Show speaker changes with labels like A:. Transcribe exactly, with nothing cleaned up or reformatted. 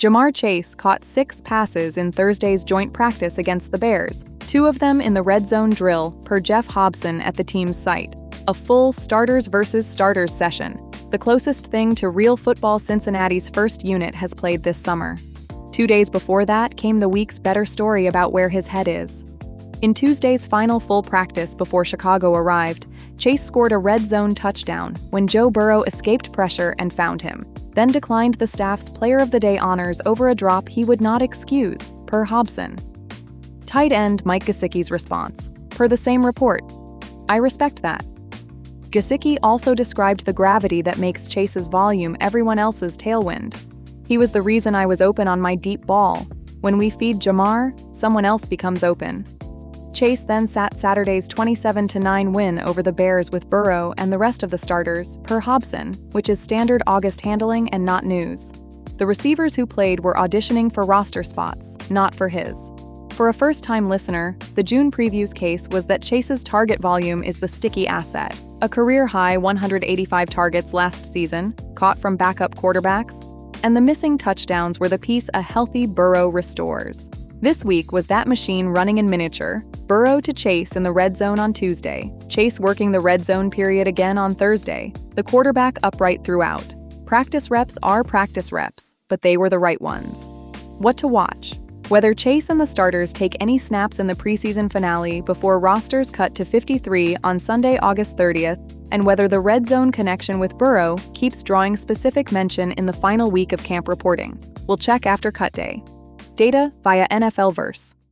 A: Ja'Marr Chase caught six passes in Thursday's joint practice against the Bears, two of them in the red zone drill, per Jeff Hobson at the team's site. A full starters versus starters session, the closest thing to real football Cincinnati's first unit has played this summer. Two days before that came the week's better story about where his head is. In Tuesday's final full practice before Chicago arrived, Chase scored a red zone touchdown when Joe Burrow escaped pressure and found him, then declined the staff's Player of the Day honors over a drop he would not excuse, per Hobson. Tight end Mike Gesicki's response, per the same report: "I respect that." Gesicki also described the gravity that makes Chase's volume everyone else's tailwind. "He was the reason I was open on my deep ball. When we feed Ja'Marr, someone else becomes open." Chase then sat Saturday's twenty-seven to nine win over the Bears with Burrow and the rest of the starters, per Hobson, which is standard August handling and not news. The receivers who played were auditioning for roster spots, not for his. For a first-time listener, the June previews case was that Chase's target volume is the sticky asset, a career-high one hundred eighty-five targets last season, caught from backup quarterbacks, and the missing touchdowns were the piece a healthy Burrow restores. This week was that machine running in miniature, Burrow to Chase in the red zone on Tuesday, Chase working the red zone period again on Thursday, the quarterback upright throughout. Practice reps are practice reps, but they were the right ones. What to watch? Whether Chase and the starters take any snaps in the preseason finale before rosters cut to fifty-three on Sunday, August thirtieth, and whether the red zone connection with Burrow keeps drawing specific mention in the final week of camp reporting. We'll check after cut day. Data via N F L Verse.